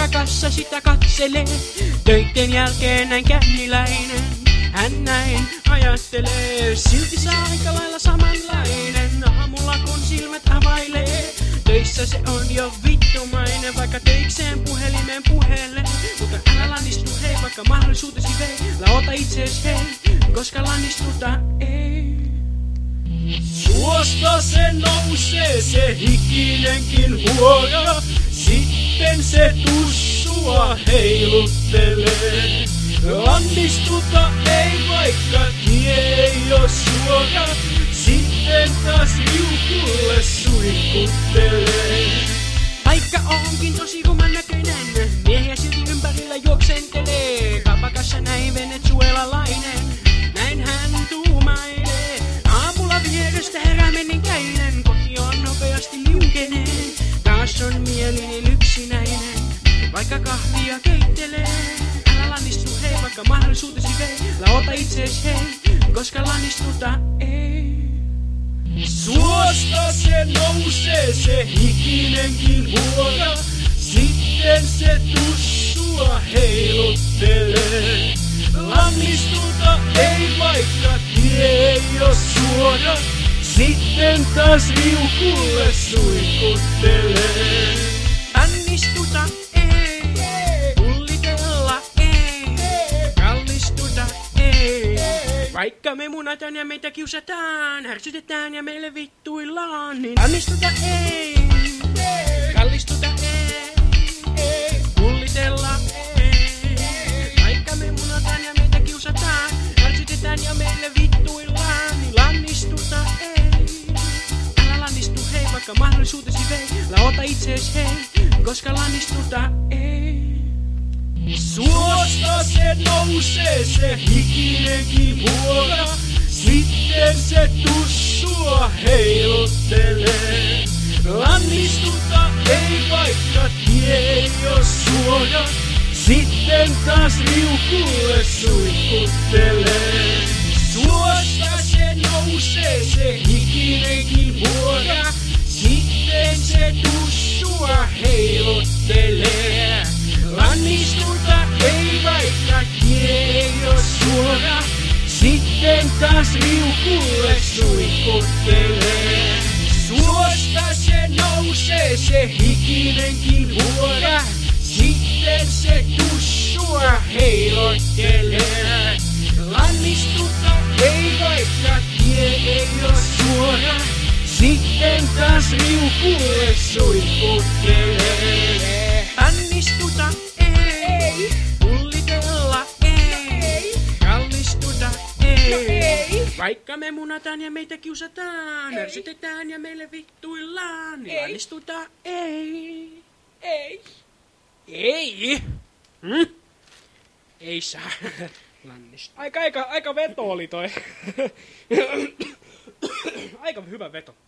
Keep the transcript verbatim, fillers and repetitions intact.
ruokakassa sitä katselee. Töitten jälkeen näin känniläinen, hän näin ajattelee. Silti saa aika lailla samanlainen, aamulla kun silmät availee. Töissä se on jo vittumainen, vaikka teikseen puhelimeen puhelee. Mutta älä lannistu hei, vaikka mahdollisuutesi vei. Laota itsees hei, koska lannistuta ei. Suosta se nousee se hikinenkin huora, sitten se tussua heiluttelee. Lannistuta ei, vaikka tie ei oo suora, sitten taas liukulle suihkuttelee. Paikka onkin tosi ruman näköinen, miehiä silti ympärillä juoksentelee. Kapakassa näin venezuelalainen, näin hän tuumailee. Aamulla vierestä herääminen käinen, koti on nopeasti liukenee. Taas on mielinen yksinäinen, vaikka kahvia keittelee. Älä lannistu hei, vaikka mahdollisuutesi vei. Laota itsees hei, koska lannistuta ei. Suosta se nousee se hikinenkin huora, sitten se tussua heiluttelee. Lannistuta ei, vaikka tie ei oo suora, sitten taas liukulle suihkuttelee. Annistuta ei, pullitella ei, kallistuta ei. Vaikka me munataan ja meitä kiusataan, härsytetään ja meille vittuillaan, niin annistuta ei, kallistuta ei, pullitella ei. Vaikka me munataan ja meitä kiusataan, härsytetään ja meille vittuillaan, niin lannistuta ei. Älä lannistu hei, vaikka mahdollisuutesi vei. Laota itsees hei, koska lannistuta ei. Suosta se nousee se hikinenkin huora, sitten se tussua heiluttelee. Lannistuta ei, vaikka tie ei oo suora, sitten taas liukulle suihkuttelee. Suosta se nousee se hikinenkin huora, sitten se tussua heiluttelee. Lannistuta ei, vaikka tie ei oo suora, sitten taas liukulle suihkuttelee. Suosta se nousee se hikinenkin huora, sitten se tussua heiluttelee. Lannistuta ei, vaikka tie ei oo suora, sitten taas liukulle suihkuttelee. Annistuta ei, pullitella ei, kallistuta ei. Vaikka me munataan ja meitä kiusataan, ärsytetään ja meille vittuillaan, niin lannistuta ei. Ei. Ei. Hm? Ei saa lannistua. Aika, aika, aika veto oli toi. Aika hyvä veto.